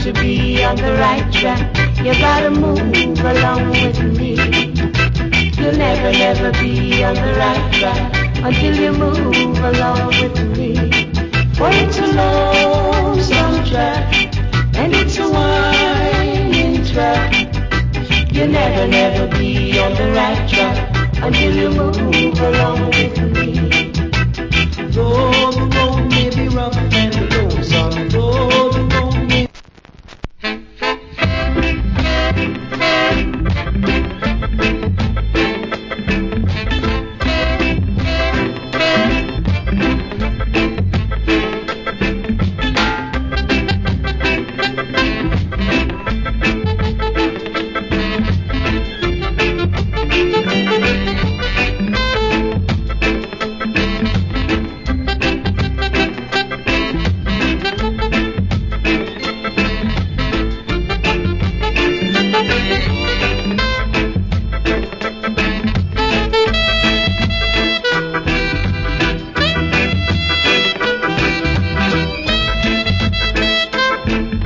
to be on the right track. You gotta move along with me. You'll never, never be on the right track until you move along with me. For it's a lonesome track, and it's a winding track. You'll never, never be on the right track until you move along with me. Go